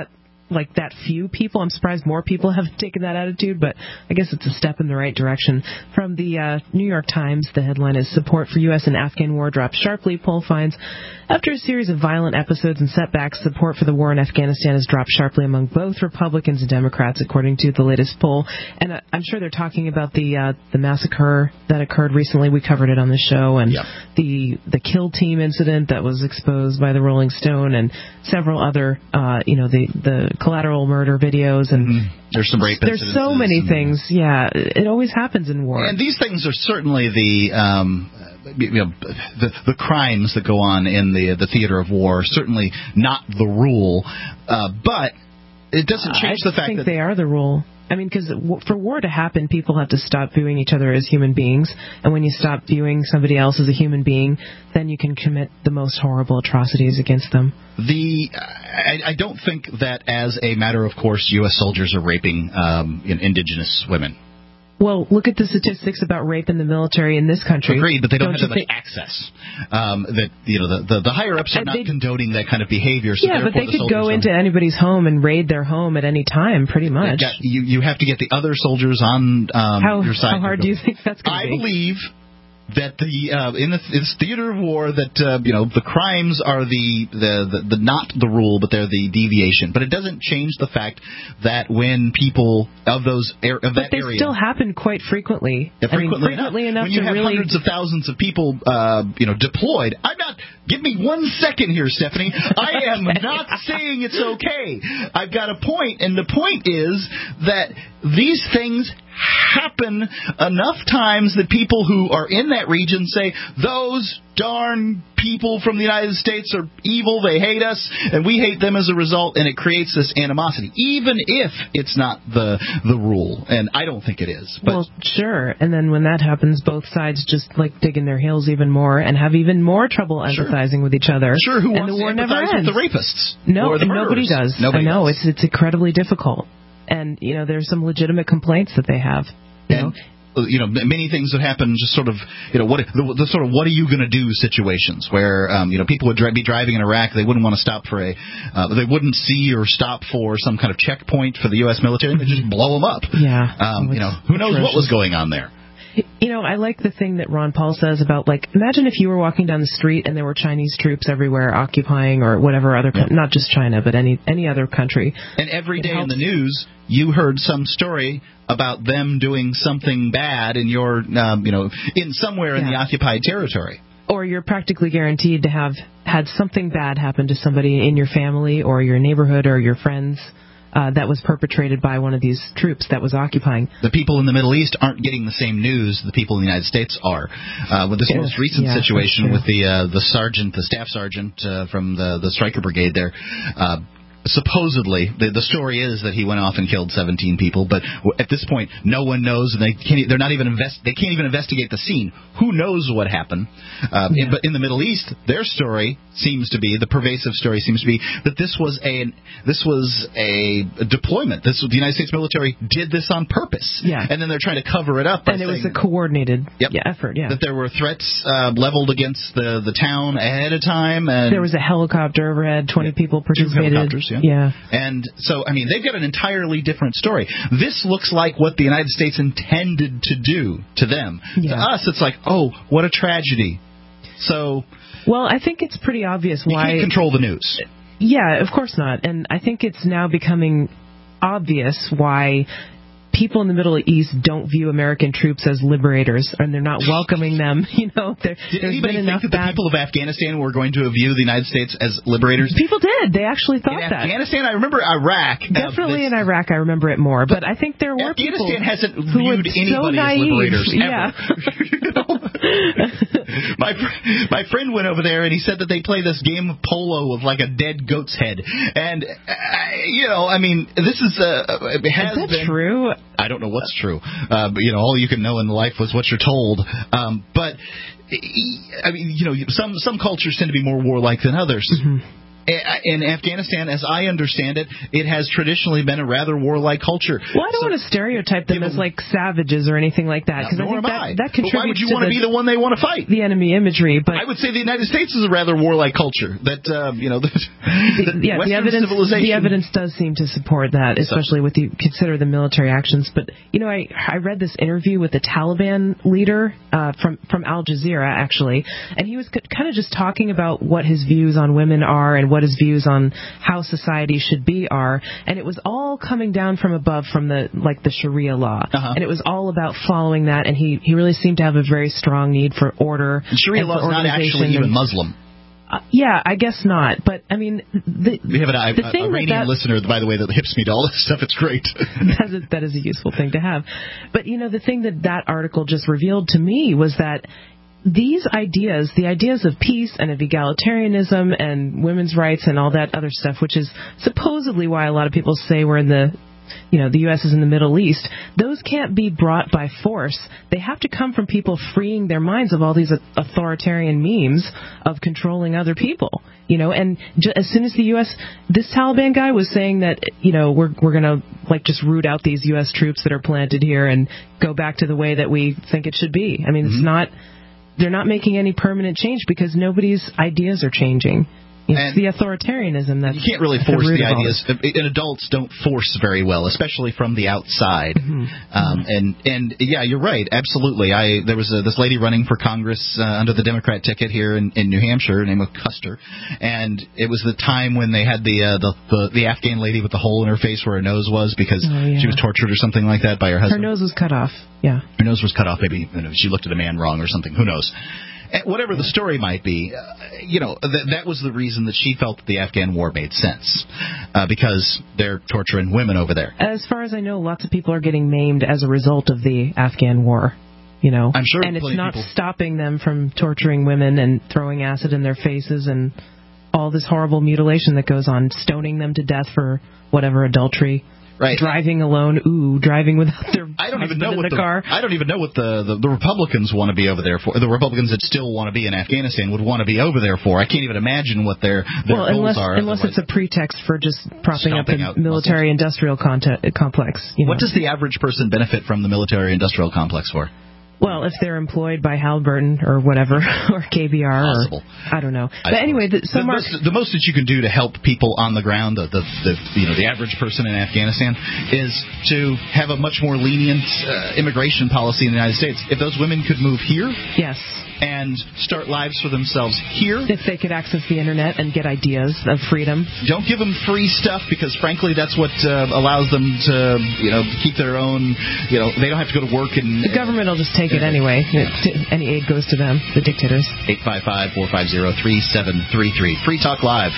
like that few people. I'm surprised more people have taken that attitude, but I guess it's a step in the right direction. From the uh, New York Times, the headline is "Support for U S and Afghan War Drops Sharply. Poll finds after a series of violent episodes and setbacks, support for the war in Afghanistan has dropped sharply among both Republicans and Democrats, according to the latest poll." And uh, I'm sure they're talking about the uh, the massacre that occurred recently. We covered it on the show, and yep. the the kill team incident that was exposed by the Rolling Stone, and several other, uh, you know, the the collateral murder videos, and mm-hmm. there's some rape. There's so many things. Yeah, it always happens in war. And these things are certainly the. Um, You know, the the crimes that go on in the the theater of war, certainly not the rule, uh, but it doesn't change uh, the fact that I think that they are the rule. I mean, because for war to happen, people have to stop viewing each other as human beings, and when you stop viewing somebody else as a human being, then you can commit the most horrible atrocities against them. The I, I don't think that, as a matter of course, U S soldiers are raping um, indigenous women. Well, look at the statistics about rape in the military in this country. Agreed, but they don't, don't have that much think... access. Um, that you know, the, the, the higher ups are not they... condoning that kind of behavior. So yeah, but they the could go don't... into anybody's home and raid their home at any time, pretty much. Yeah, you you have to get the other soldiers on um, how, your side. How hard do you think that's going to be? be? I believe that the uh, in the this theater of war that uh, you know the crimes are the, the, the, the not the rule, but they're the deviation. But it doesn't change the fact that when people of those er, of but that they area still happen quite frequently. Yeah, frequently, I mean, frequently enough, enough when you to have really... hundreds of thousands of people uh, you know deployed. I'm not. Give me one second here, Stephanie. I am not saying it's okay. I've got a point, and the point is that these things happen enough times that people who are in that region say, those darn people from the United States are evil, they hate us, and we hate them as a result, and it creates this animosity, even if it's not the the rule, and I don't think it is. But well, sure, and then when that happens, both sides just like dig in their heels even more and have even more trouble empathizing sure. with each other. Sure, who and wants the war to never empathize ends. with the rapists? No, or the nobody does. Nobody I know, does. it's it's incredibly difficult. And, you know, there's some legitimate complaints that they have. You and, know? you know, many things that happen just sort of, you know, what the, the sort of what are you going to do situations where, um, you know, people would dri- be driving in Iraq, they wouldn't want to stop for a, uh, they wouldn't see or stop for some kind of checkpoint for the U S military, and they'd just blow them up. Yeah. Um, you know, who knows what was going on there. You know, I like the thing that Ron Paul says about, like, imagine if you were walking down the street and there were Chinese troops everywhere occupying or whatever other, yeah. not just China, but any any other country. And every day in the news, you heard some story about them doing something bad in your, um, you know, in somewhere in yeah. the occupied territory. Or you're practically guaranteed to have had something bad happen to somebody in your family or your neighborhood or your friends. Uh, that was perpetrated by one of these troops that was occupying. The people in the Middle East aren't getting the same news the people in the United States are. Uh, with this yeah, most recent yeah, situation with the uh, the sergeant, the staff sergeant uh, from the, the Stryker Brigade there, uh, supposedly, the, the story is that he went off and killed seventeen people, but at this point, no one knows, and they can't. They're not even invest. They can't even investigate the scene. Who knows what happened? Um, yeah. in, but in the Middle East, their story seems to be the pervasive story seems to be that this was a this was a deployment. This the United States military did this on purpose. Yeah. And then they're trying to cover it up. By and it saying, was a coordinated yep, yeah, effort. Yeah. That there were threats uh, leveled against the the town ahead of time, and there was a helicopter overhead. Twenty yeah, people participated. Two helicopters. Yeah. yeah. And so, I mean, they've got an entirely different story. This looks like what the United States intended to do to them. Yeah. To us, it's like, oh, what a tragedy. So, well, I think it's pretty obvious why... You can't control the news. Yeah, of course not. And I think it's now becoming obvious why people in the Middle East don't view American troops as liberators, and they're not welcoming them. You know, there, did there's anybody been think enough that the bad... people of Afghanistan were going to view the United States as liberators? People did. They actually thought in that. Afghanistan, I remember Iraq. Definitely in Iraq, I remember it more. But, but I think there were people Afghanistan hasn't who viewed were anybody so naive. as liberators yeah. ever. You know? my my friend went over there and he said that they play this game of polo with like a dead goat's head, and uh, you know, I mean, this is uh, it has is that been true? I don't know what's true, uh, but you know, all you can know in life was what you're told. Um, but I mean, you know, some some cultures tend to be more warlike than others. Mm-hmm. in Afghanistan, as I understand it, it has traditionally been a rather warlike culture. Well, I don't so, want to stereotype them as like savages or anything like that, because I think that, I. that contributes but why would you to want to the, be the one they want to fight? The enemy imagery, but I would say the United States is a rather warlike culture. That uh, you know, the, the yeah, Western the evidence, civilization. The evidence does seem to support that, especially with you consider the military actions. But you know, I I read this interview with the Taliban leader uh, from from Al Jazeera actually, and he was c- kind of just talking about what his views on women are and what his views on how society should be are, and it was all coming down from above from the like the Sharia law, uh-huh. and it was all about following that. And he he really seemed to have a very strong need for order. And Sharia law is not actually even Muslim. Uh, yeah, I guess not. But, I mean, the, we have an uh, the thing Iranian that that, listener, by the way, that hips me to all this stuff. It's great. that, is, that is a useful thing to have. But, you know, the thing that that article just revealed to me was that these ideas, the ideas of peace and of egalitarianism and women's rights and all that other stuff, which is supposedly why a lot of people say we're in the you know, the U S is in the Middle East, those can't be brought by force. They have to come from people freeing their minds of all these authoritarian memes of controlling other people, you know, and ju- as soon as the U S, this Taliban guy was saying that, you know, we're we're going to, like, just root out these U S troops that are planted here and go back to the way that we think it should be. I mean, mm-hmm. it's not, they're not making any permanent change because nobody's ideas are changing. It's and the authoritarianism that you can't really force the, the ideas. And adults don't force very well, especially from the outside. Mm-hmm. Um, and and yeah, you're right. Absolutely. I there was a, this lady running for Congress uh, under the Democrat ticket here in, in New Hampshire. Her name was Custer, and it was the time when they had the, uh, the the the Afghan lady with the hole in her face where her nose was because oh, yeah. she was tortured or something like that by her husband. Her nose was cut off. Yeah. Her nose was cut off. Maybe you know, she looked at a man wrong or something. Who knows? Whatever the story might be, uh, you know, th- that was the reason that she felt that the Afghan war made sense, uh, because they're torturing women over there. As far as I know, lots of people are getting maimed as a result of the Afghan war, you know. I'm sure and it's not people... stopping them from torturing women and throwing acid in their faces and all this horrible mutilation that goes on, stoning them to death for whatever, adultery. Right. Driving alone, ooh, driving without their I don't even husband know in what the, the car. I don't even know what the, the, the Republicans want to be over there for. The Republicans that still want to be in Afghanistan would want to be over there for. I can't even imagine what their, their well, goals unless, are. Unless it's a pretext for just propping up the out military-industrial conte- complex. You know. What does the average person benefit from the military-industrial complex for? Well, if they're employed by Halliburton or whatever, or K B R, Possible. or I don't know. I but anyway, the, so the, Mark, most, the most that you can do to help people on the ground, the, the, the you know the average person in Afghanistan, is to have a much more lenient uh, immigration policy in the United States. If those women could move here, yes, and start lives for themselves here, if they could access the internet and get ideas of freedom, don't give them free stuff because, frankly, that's what uh, allows them to, you know, keep their own. You know, they don't have to go to work and the government will just take it anyway. Any aid goes to them, the dictators. eight five five, four five zero, three seven three three. Free Talk Live.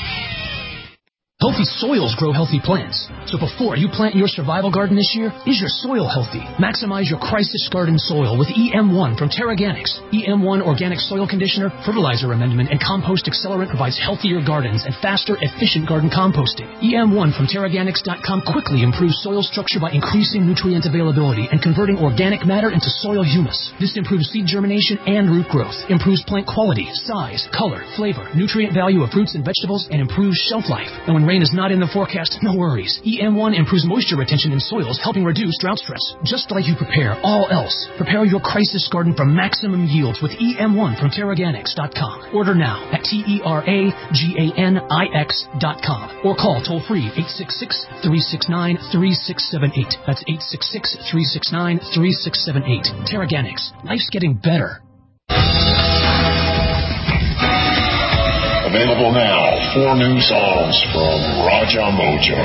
Healthy soils grow healthy plants. So before you plant your survival garden this year, is your soil healthy? Maximize your crisis garden soil with E M one from Terraganics. E M one Organic Soil Conditioner, Fertilizer Amendment, and Compost Accelerant provides healthier gardens and faster, efficient garden composting. E M one from Terraganics dot com quickly improves soil structure by increasing nutrient availability and converting organic matter into soil humus. This improves seed germination and root growth, improves plant quality, size, color, flavor, nutrient value of fruits and vegetables, and improves shelf life. And when rain is not in the forecast, no worries. E M one improves moisture retention in soils, helping reduce drought stress. Just like you prepare all else, prepare your crisis garden for maximum yields with E M one from Terraganics dot com. Order now at T E R A G A N I X dot com or call toll-free eight six six, three six nine, three six seven eight. That's eight six six, three six nine, three six seven eight. Terraganics. Life's getting better. Available now, four new songs from Raja Mojo.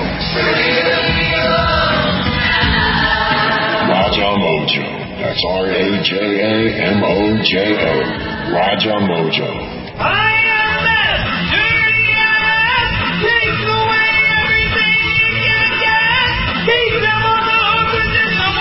Raja Mojo. That's R A J A M O J O. Raja Mojo. I am that dirty ass. Takes away everything you can get. Keep them on the hook within the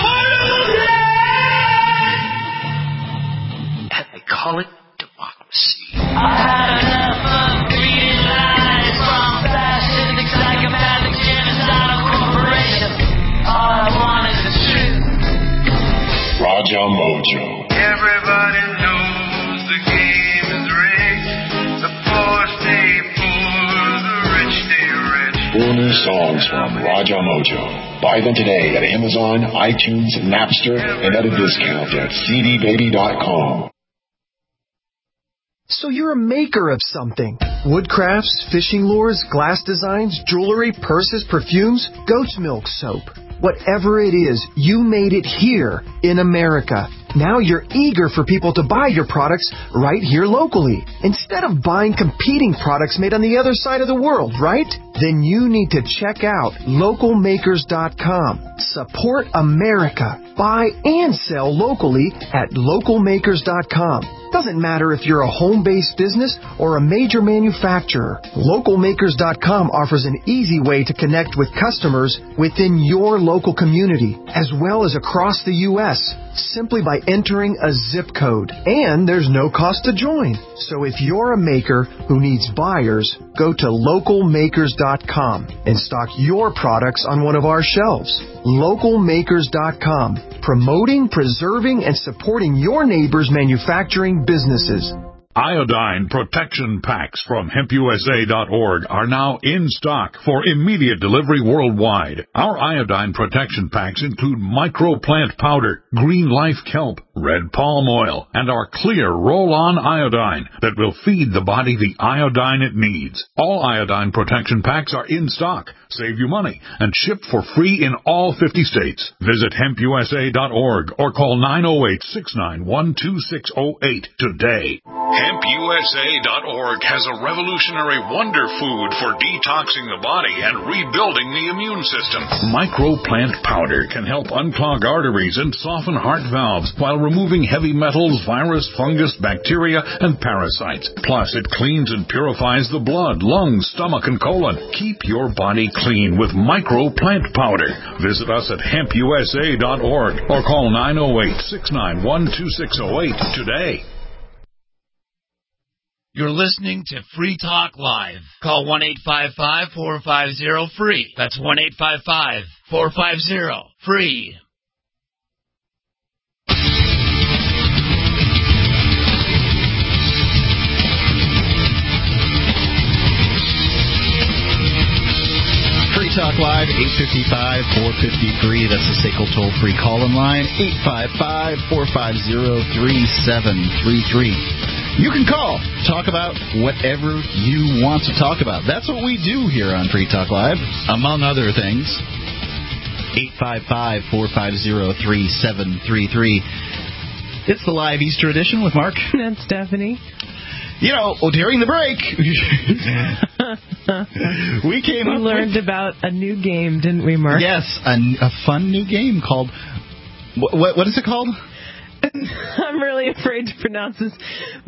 mortal land. And they call it democracy. I had enough of reading lies from fascistic, psychopathic, genocidal corporations. All I want is the truth. Raja Mojo. Everybody knows the game is rigged. new songs from Raja Mojo. Buy them today at Amazon, iTunes, Napster, and at a discount at c d baby dot com. So you're a maker of something. Woodcrafts, fishing lures, glass designs, jewelry, purses, perfumes, goat's milk soap. Whatever it is, you made it here in America. Now you're eager for people to buy your products right here locally, instead of buying competing products made on the other side of the world, right? Then you need to check out local makers dot com. Support America. Buy and sell locally at local makers dot com. Doesn't matter if you're a home-based business or a major manufacturer. local makers dot com offers an easy way to connect with customers within your local community, as well as across the U S, simply by entering a zip code. And there's no cost to join. So if you're a maker who needs buyers, go to local makers dot com and stock your products on one of our shelves. local makers dot com, promoting, preserving, and supporting your neighbors' manufacturing businesses. Iodine protection packs from hemp u s a dot org are now in stock for immediate delivery worldwide. Our iodine protection packs include microplant powder, green life kelp, red palm oil, and our clear roll-on iodine that will feed the body the iodine it needs. All iodine protection packs are in stock, save you money, and shipped for free in all fifty states. Visit hemp u s a dot org or call nine oh eight, six nine one, two six oh eight today. hemp u s a dot org has a revolutionary wonder food for detoxing the body and rebuilding the immune system. Microplant powder can help unclog arteries and soften heart valves while removing heavy metals, virus, fungus, bacteria, and parasites. Plus, it cleans and purifies the blood, lungs, stomach, and colon. Keep your body clean with microplant powder. Visit us at hemp u s a dot org or call nine oh eight, six nine one, two six oh eight today. You're listening to Free Talk Live. Call one eight five five, four five zero, free. That's one eight five five, four five zero, free. Free Talk Live, eight five five, four five three. That's the S A C L toll-free call-in line, eight five five, four five zero, three seven three three. You can call, talk about whatever you want to talk about. That's what we do here on Free Talk Live, among other things. eight five five, four five zero, three seven three three. It's the live Easter edition with Mark and Stephanie. You know, during the break, we came we up learned with, about a new game, didn't we, Mark? Yes, a, a fun new game called, what, what is it called? I'm really afraid to pronounce this.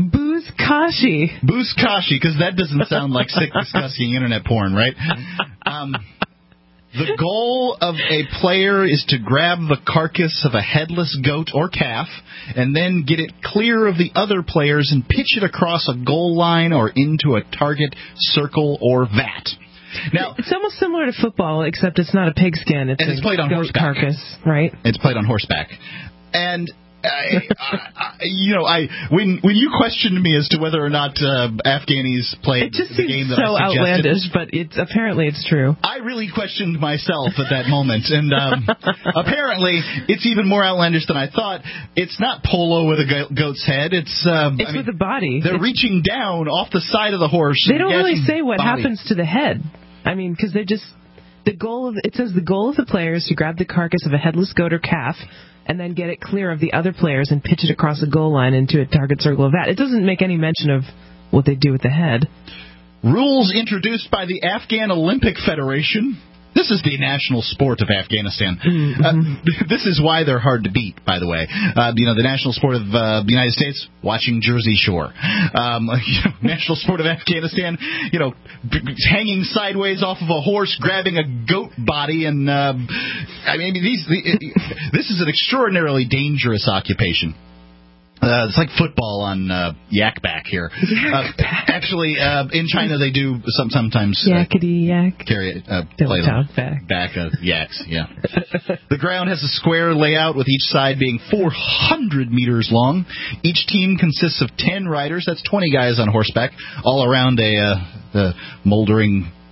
Buzkashi. Buzkashi, because that doesn't sound like sick, disgusting internet porn, right? Um, the goal of a player is to grab the carcass of a headless goat or calf and then get it clear of the other players and pitch it across a goal line or into a target, circle, or vat. Now, it's almost similar to football, except it's not a pigskin. It's and a it's played on goat horseback. Carcass, right? It's played on horseback. And I, I, you know, I when when you questioned me as to whether or not uh, Afghanis played it just the game that so I suggested, outlandish, but it's apparently it's true. I really questioned myself at that moment, and um, apparently it's even more outlandish than I thought. It's not polo with a go- goat's head. It's um, it's I mean, with the body. They're it's, reaching down off the side of the horse. They don't really say what body. happens to the head. I mean, because they just the goal of it says the goal of the player is to grab the carcass of a headless goat or calf and then get it clear of the other players and pitch it across a goal line into a target, circle, or vat. It doesn't make any mention of what they do with the head. Rules introduced by the Afghan Olympic Federation. This is the national sport of Afghanistan. Mm-hmm. Uh, this is why they're hard to beat, by the way. Uh, you know, the national sport of uh, the United States, watching Jersey Shore. Um, you know, national sport of Afghanistan, you know, b- hanging sideways off of a horse, grabbing a goat body, and uh, I mean, these. The, this is an extraordinarily dangerous occupation. Uh, it's like football on uh, yak back here. Uh, actually, uh, in China they do some, sometimes uh, yakety yak carry uh, play them back, back uh, yaks. Yeah. The ground has a square layout with each side being four hundred meters long. Each team consists of ten riders. That's twenty guys on horseback, all around a uh, the moldering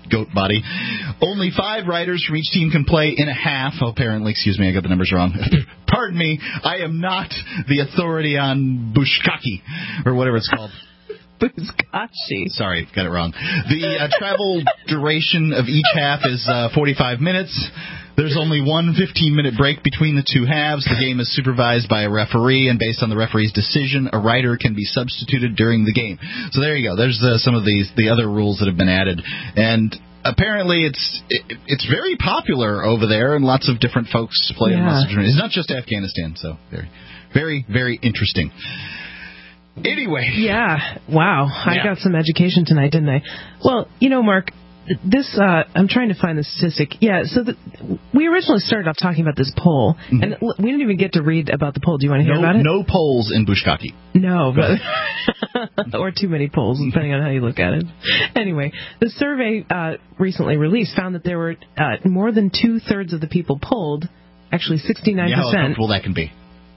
goat body. Only five riders from each team can play in a half. Oh, apparently, excuse me, I got the numbers wrong. Pardon me, I am not the authority on bushkaki, or whatever it's called. Buzkashi. Sorry, got it wrong. The uh, travel duration of each half is uh, forty-five minutes. There's only one fifteen-minute break between the two halves. The game is supervised by a referee, and based on the referee's decision, a rider can be substituted during the game. So there you go. There's uh, some of these the other rules that have been added. And apparently it's it, it's very popular over there, and lots of different folks play Yeah. in lots of different. It's not just Afghanistan, so very, very, very interesting. Anyway. Yeah. Wow. I Yeah. got some education tonight, didn't I? Well, you know, Mark, this, uh, I'm trying to find the statistic. Yeah, so the, we originally started off talking about this poll, mm-hmm. and l- we didn't even get to read about the poll. Do you want to hear no, about it? No polls in bushkaki. No, but or too many polls, depending on how you look at it. Anyway, the survey uh, recently released found that there were uh, more than two-thirds of the people polled, actually sixty-nine percent. Yeah, how uncomfortable that can be.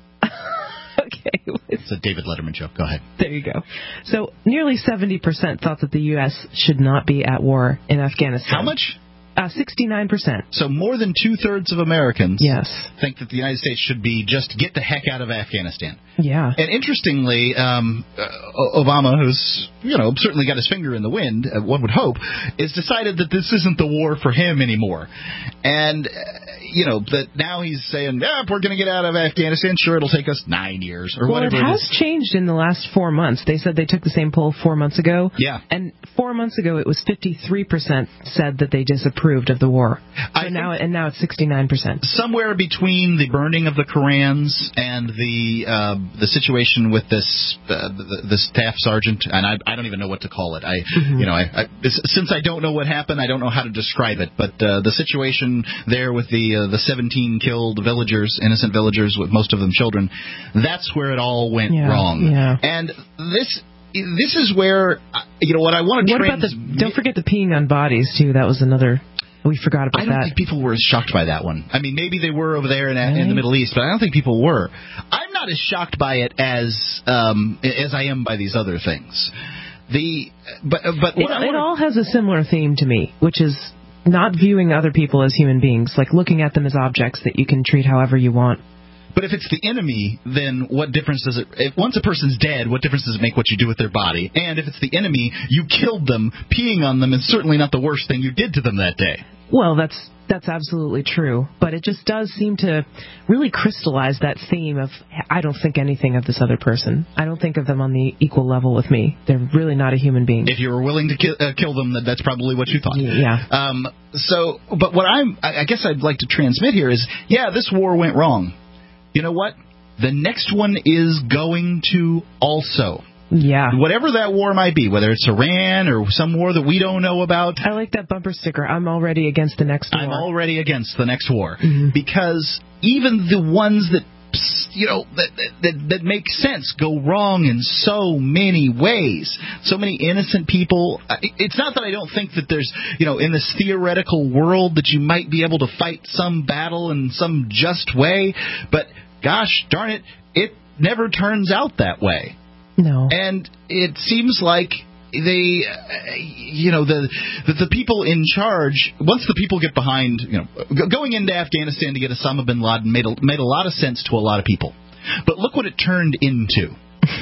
Okay. It's a David Letterman joke. Go ahead. There you go. So nearly seventy percent thought that the U S should not be at war in Afghanistan. How much? Uh, sixty-nine percent. So more than two-thirds of Americans yes. think that the United States should be just get the heck out of Afghanistan. Yeah. And interestingly, um, uh, Obama, who's, you know, certainly got his finger in the wind, uh, one would hope, has decided that this isn't the war for him anymore. And, uh, you know, that now he's saying, yeah, if we're going to get out of Afghanistan, sure, it'll take us nine years or well, whatever it it has is. changed in the last four months. They said they took the same poll four months ago. Yeah. And four months ago, it was fifty-three percent said that they disapproved of the war. So I now, and now it's sixty-nine percent. Somewhere between the burning of the Korans and the uh, the situation with this uh, the, the staff sergeant, and I, I don't even know what to call it. I, mm-hmm. you know, I, I, since I don't know what happened, I don't know how to describe it. But uh, the situation there with the uh, the seventeen killed villagers, innocent villagers, with most of them children, that's where it all went yeah, wrong. Yeah. And this. This is where, you know, what I want to. What trans- about the? Don't forget the peeing on bodies too. That was another. We forgot about that. I don't that. think people were as shocked by that one. I mean, maybe they were over there in, really? in the Middle East, but I don't think people were. I'm not as shocked by it as um, as I am by these other things. The but but it, wanna, it all has a similar theme to me, which is not viewing other people as human beings, like looking at them as objects that you can treat however you want. But if it's the enemy, then what difference does it... If once a person's dead, what difference does it make what you do with their body? And if it's the enemy, you killed them, peeing on them is certainly not the worst thing you did to them that day. Well, that's that's absolutely true. But it just does seem to really crystallize that theme of, I don't think anything of this other person. I don't think of them on the equal level with me. They're really not a human being. If you were willing to ki- uh, kill them, that's probably what you thought. Yeah. Um, so, but what I'm... I guess I'd like to transmit here is, yeah, this war went wrong. You know what? The next one is going to also. Yeah. Whatever that war might be, whether it's Iran or some war that we don't know about. I like that bumper sticker. I'm already against the next war. I'm already against the next war. Mm-hmm. Because even the ones that, you know, that, that, that make sense go wrong in so many ways. So many innocent people. It's not that I don't think that there's, you know, in this theoretical world that you might be able to fight some battle in some just way, but gosh darn it, it never turns out that way. No. And it seems like they, uh, you know, the, the the people in charge, once the people get behind, you know, going into Afghanistan to get Osama bin Laden made a, made a lot of sense to a lot of people. But look what it turned into.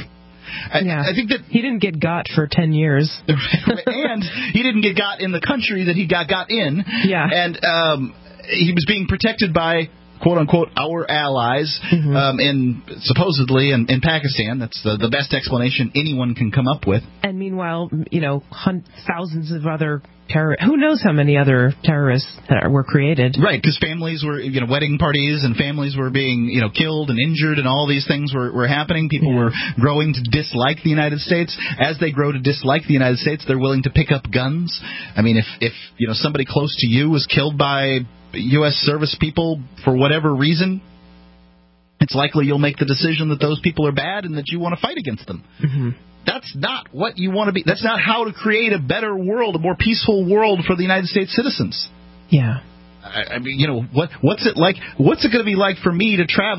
I, yeah. I think that he didn't get got for ten years, and he didn't get got in the country that he got got in. Yeah. And um, he was being protected by, quote unquote, our allies, mm-hmm. um, in supposedly in, in Pakistan. That's the, the best explanation anyone can come up with. And meanwhile, you know, hun- thousands of other terrorists. Who knows how many other terrorists were created? Right, because families were, you know, wedding parties and families were being, you know, killed and injured, and all these things were, were happening. People yeah. were growing to dislike the United States. As they grow to dislike the United States, they're willing to pick up guns. I mean, if if you know somebody close to you was killed by U S service people for whatever reason, it's likely you'll make the decision that those people are bad and that you want to fight against them. Mm-hmm. That's not what you want to be. That's not how to create a better world, a more peaceful world for the United States citizens. Yeah. I, I mean, you know, what what's it like? What's it going to be like for me to travel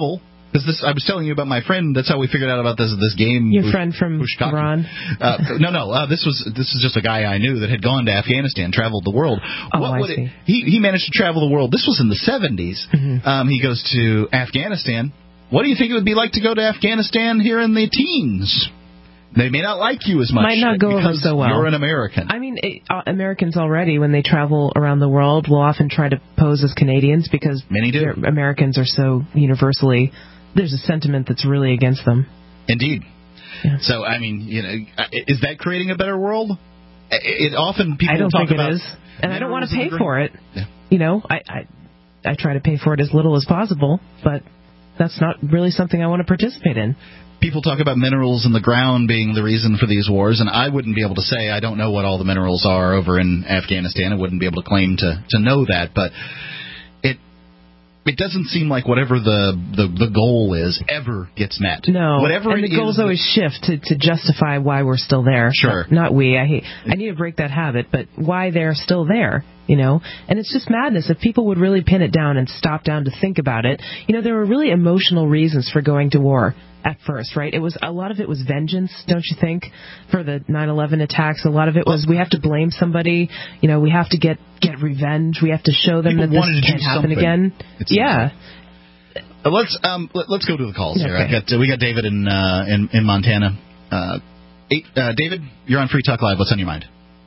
Because this, I was telling you about my friend. That's how we figured out about this this game. Your Ush, friend from Ushkaki. Iran? Uh, no, no. Uh, this was this is just a guy I knew that had gone to Afghanistan, traveled the world. Oh, what I would see. It, he he managed to travel the world. This was in the seventies. Mm-hmm. Um, he goes to Afghanistan. What do you think it would be like to go to Afghanistan here in the teens? They may not like you as much. Might not go over so well. You're an American. I mean, it, uh, Americans already, when they travel around the world, will often try to pose as Canadians because many do. Americans are so universally. There's a sentiment that's really against them. Indeed. Yeah. So, I mean, you know, is that creating a better world? It, it often people I don't talk think about it is, and I don't want to pay the for it. Yeah. You know, I, I I try to pay for it as little as possible, but that's not really something I want to participate in. People talk about minerals in the ground being the reason for these wars, and I wouldn't be able to say. I don't know what all the minerals are over in Afghanistan. I wouldn't be able to claim to, to know that, but it it doesn't seem like whatever the, the, the goal is ever gets met. No, whatever and the goals always shift to, to justify why we're still there. Sure. Not, not we. I hate, I need to break that habit, but why they're still there, you know? And it's just madness. If people would really pin it down and stop down to think about it, you know, there were really emotional reasons for going to war. At first, right? It was a lot of it was vengeance, don't you think? For the nine eleven attacks, a lot of it was we have to blame somebody. You know, we have to get get revenge. We have to show them People that wanted this to can't do happen something. again. It's Yeah. Uh, let's um let, let's go to the calls here. Okay. I got uh, we got David in uh, in in Montana. Uh, eight, uh, David, you're on Free Talk Live. What's on your mind?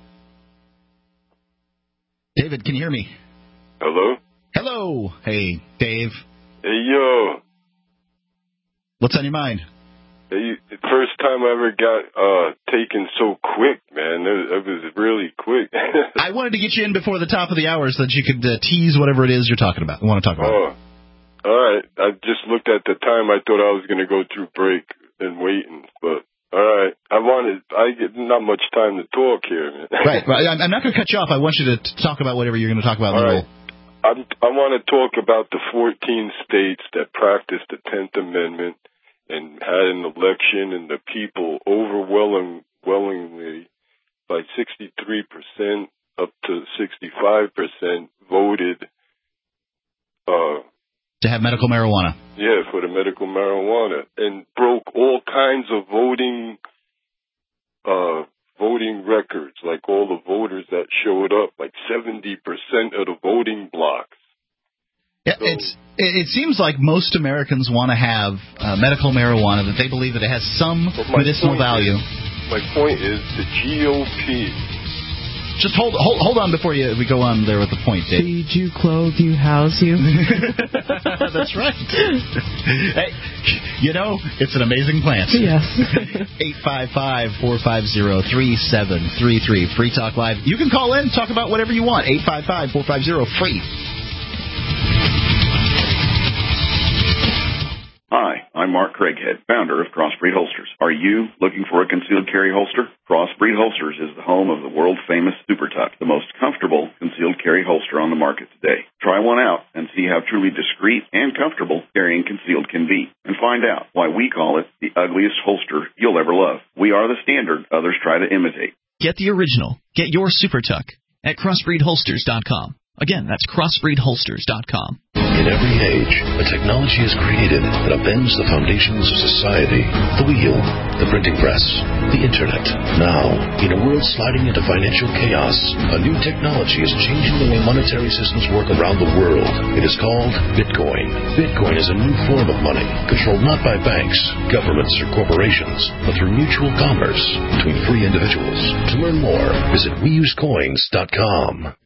David, can you hear me? Hello. Hello. Hey, Dave. Hey, yo. What's on your mind? Hey, the first time I ever got uh, taken so quick, man. It, it was really quick. I wanted to get you in before the top of the hour so that you could uh, tease whatever it is you're talking about. Want to talk about? Oh, all right. I just looked at the time. I thought I was going to go through break and waiting, but all right. I wanted. I get not much time to talk here, man. Right. Right. I'm not going to cut you off. I want you to talk about whatever you're going to talk about. All in the right. I'm, I want to talk about the fourteen states that practiced the tenth Amendment and had an election, and the people overwhelmingly, by sixty-three percent up to sixty-five percent, voted uh, to have medical marijuana. Yeah, for the medical marijuana, and broke all kinds of voting uh, voting records, like all the voters that showed up, like seventy percent of the voting blocks. Yeah, so, it's it, it seems like most Americans want to have uh, medical marijuana, that they believe that it has some medicinal value. Is, my point is the G O P. Just hold hold hold on before you we go on there with the point, Dave. Feed you, clothe you, house you. That's right. Hey, you know, it's an amazing plant. Yes. eight five five, four five zero, three seven three three. Free Talk Live. You can call in, talk about whatever you want. eight five five, four five zero, free. Hi, I'm Mark Craighead, founder of Crossbreed Holsters. Are you looking for a concealed carry holster? Crossbreed Holsters is the home of the world-famous Super Tuck, the most comfortable concealed carry holster on the market today. Try one out and see how truly discreet and comfortable carrying concealed can be. And find out why we call it the ugliest holster you'll ever love. We are the standard others try to imitate. Get the original. Get your Super Tuck at crossbreed holsters dot com. Again, that's crossbreed holsters dot com. In every age, a technology is created that upends the foundations of society. The wheel, the printing press, the internet. Now, in a world sliding into financial chaos, a new technology is changing the way monetary systems work around the world. It is called Bitcoin. Bitcoin is a new form of money, controlled not by banks, governments, or corporations, but through mutual commerce between free individuals. To learn more, visit we use coins dot com.